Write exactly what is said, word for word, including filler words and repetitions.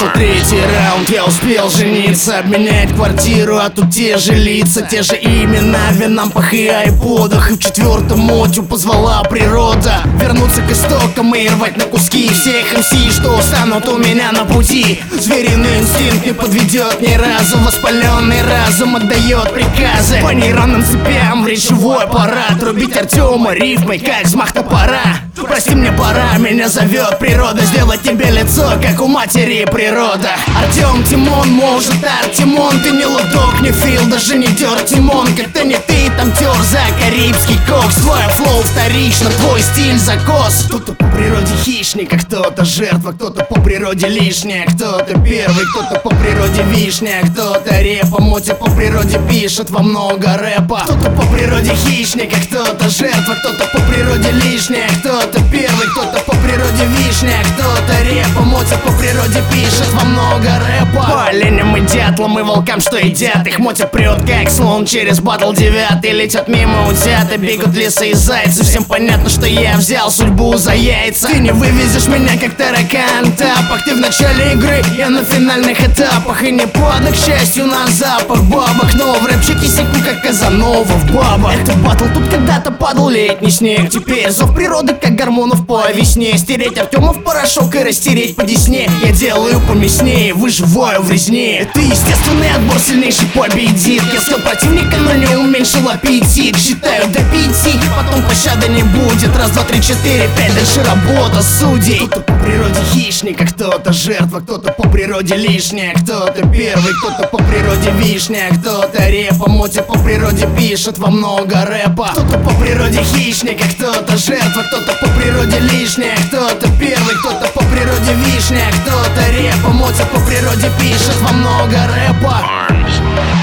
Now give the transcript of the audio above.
Прошел третий раунд, я успел жениться, обменять квартиру, а тут те же лица, те же имена, винампах и айподах. И в четвертом мотю позвала природа вернуться к истокам и рвать на куски всех эм си, что станут у меня на пути. Звериный инстинкт не подведет ни разу, воспаленный разум отдает приказы по нейронным цепям в речевой аппарат. Рубить Артема рифмой, как взмах топора. Прости, мне пора, меня зовет природа, сделать тебе лицо, как у матери природа. Артем Тимон, может Артемон, ты не лудок, не Фил, даже не Дер Тимон. Как-то не ты там тер за карибский кокс. Твой флоу вторично, твой стиль закос. Кто-то по природе хищник, а кто-то жертва. Кто-то по природе лишняя, кто-то первый. Кто-то по природе вишня, а кто-то репа. Мотя по природе пишет во много рэпа. Кто-то по природе хищник, а кто-то жертва. Кто-то по природе лишняя, а кто-то первый. Кто-то по природе вишня, а кто-то репа. Мотя по природе пишет во много рэпа. По оленям и дятлам и волкам, что едят их. Мотя прет, как слон через батл девятый. Летят мимо утята, бегут лисы и зайцы. Всем понятно, что я взял судьбу за яйца. Ты не вывезешь меня, как таракан в тапах. Ты в начале игры, я на финальных этапах. И не падай, к счастью, на запах бабок. Но в рэпчике секу, как Казанова в бабах. Это батл, тут когда-то падал летний снег. Теперь зов природы, как гормонов по весне. Стереть Артема в порошок и растереть по десне. Я делаю помяснее, выживаю в резне. Это естественный отбор, сильнейший победит. Я съел противника, но не уменьшил аппетит. Считаю до пяти, потом пощады не будет. Раз, два, три, четыре, пять, дальше работа судей. Кто-то по природе хищник, а кто-то жертва. Кто-то по природе лишняя, кто-то первый. Кто-то по природе вишня, а кто-то репа. Мотя по природе пишет во много рэпа. Кто-то по природе хищник, а кто-то жертва. Кто-то по природе лишняя, а кто-то первый. Кто-то по природе вишня, а кто-то репа. Мотя по природе пишет во много рэпа.